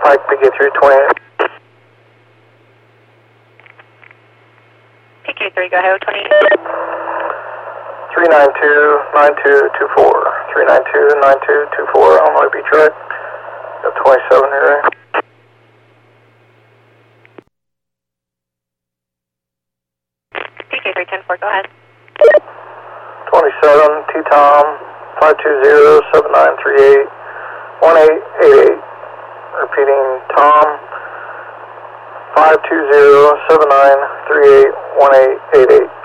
Pike, PK328. PK3, go ahead, 28. 392-9224. 392-9224, Illinois Beach Road. Got 27 here. PK310-4, go ahead. 27, T-Tom, 520-7938-1888. Repeating, Tom, 520-7938-1888.